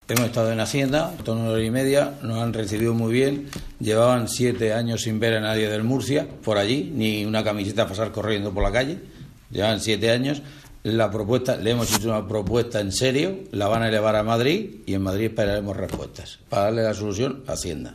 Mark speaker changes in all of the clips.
Speaker 1: Hemos estado en Hacienda, toda una hora y media, nos han recibido muy bien. Llevaban 7 años sin ver a nadie del Murcia por allí, ni una camiseta para pasar corriendo por la calle. Llevan 7 años. La propuesta, le hemos hecho una propuesta en serio, la van a elevar a Madrid y en Madrid esperaremos respuestas para darle la solución a Hacienda.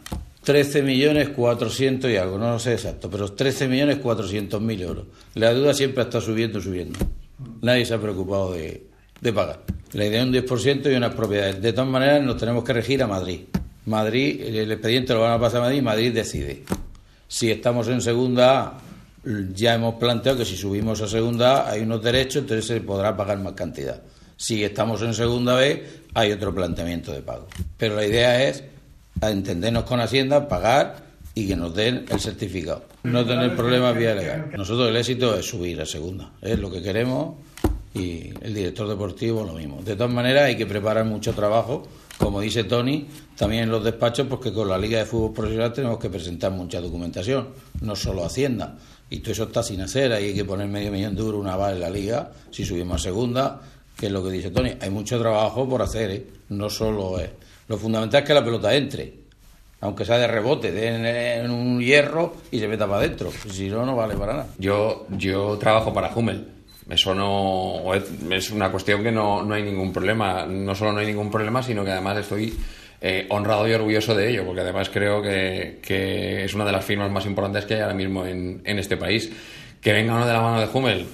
Speaker 1: 13.400.000 y algo, no lo sé exacto, pero 13.400.000 euros. La deuda siempre está subiendo. Nadie se ha preocupado de pagar. La idea es un 10% y unas propiedades. De todas maneras, nos tenemos que regir a Madrid. Madrid, el expediente lo van a pasar a Madrid y Madrid decide. Si estamos en segunda A, ya hemos planteado que si subimos a segunda A hay unos derechos, entonces se podrá pagar más cantidad. Si estamos en segunda B, hay otro planteamiento de pago. Pero la idea es entendernos con Hacienda, pagar y que nos den el certificado. No tener problemas vía legal. Nosotros el éxito es subir a segunda. Es lo que queremos y el director deportivo lo mismo. De todas maneras hay que preparar mucho trabajo, como dice Tony, también en los despachos, porque con la Liga de Fútbol Profesional tenemos que presentar mucha documentación, no solo Hacienda. Y todo eso está sin hacer, ahí hay que poner $500.000 de euros una vez en la Liga, si subimos a segunda, que es lo que dice Tony. Hay mucho trabajo por hacer, no solo es. Lo fundamental es que la pelota entre, aunque sea de rebote, en un hierro y se meta para adentro. Si no, no vale para nada.
Speaker 2: Yo trabajo para Hummel. Eso no es una cuestión que no hay ningún problema. No solo no hay ningún problema, sino que además estoy honrado y orgulloso de ello, porque además creo que es una de las firmas más importantes que hay ahora mismo en este país. Que venga uno de la mano de Hummel.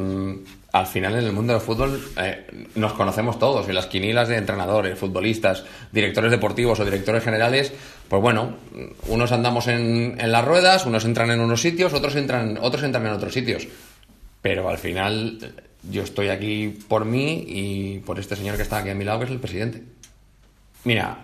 Speaker 2: Al final en el mundo del fútbol nos conocemos todos, en las quinielas de entrenadores, futbolistas, directores deportivos o directores generales, pues bueno, unos andamos en las ruedas, unos entran en unos sitios, otros entran en otros sitios. Pero al final yo estoy aquí por mí y por este señor que está aquí a mi lado, que es el presidente. Mira,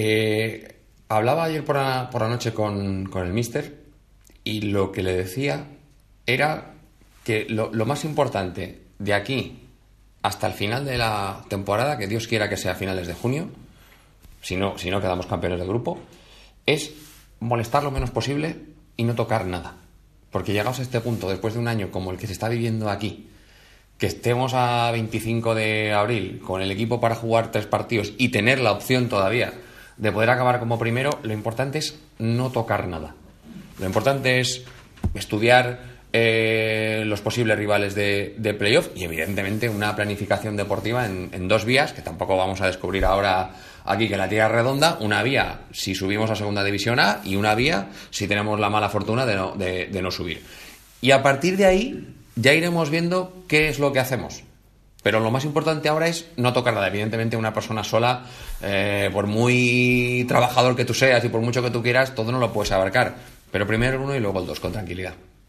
Speaker 2: hablaba ayer por la noche con el míster y lo que le decía era que lo más importante de aquí hasta el final de la temporada, que Dios quiera que sea a finales de junio, si no quedamos campeones de grupo, es molestar lo menos posible y no tocar nada. Porque llegados a este punto, después de un año como el que se está viviendo aquí, que estemos a 25 de abril con el equipo para jugar 3 partidos y tener la opción todavía de poder acabar como primero, lo importante es no tocar nada. Lo importante es estudiar los posibles rivales de playoff y evidentemente una planificación deportiva en 2 vías, que tampoco vamos a descubrir ahora aquí que la tierra es redonda. Una vía si subimos a segunda división A y una vía si tenemos la mala fortuna de no subir. Y a partir de ahí ya iremos viendo qué es lo que hacemos. Pero lo más importante ahora es no tocar nada. Evidentemente una persona sola, por muy trabajador que tú seas y por mucho que tú quieras, todo no lo puedes abarcar. Pero primero el 1 y luego el 2, con tranquilidad.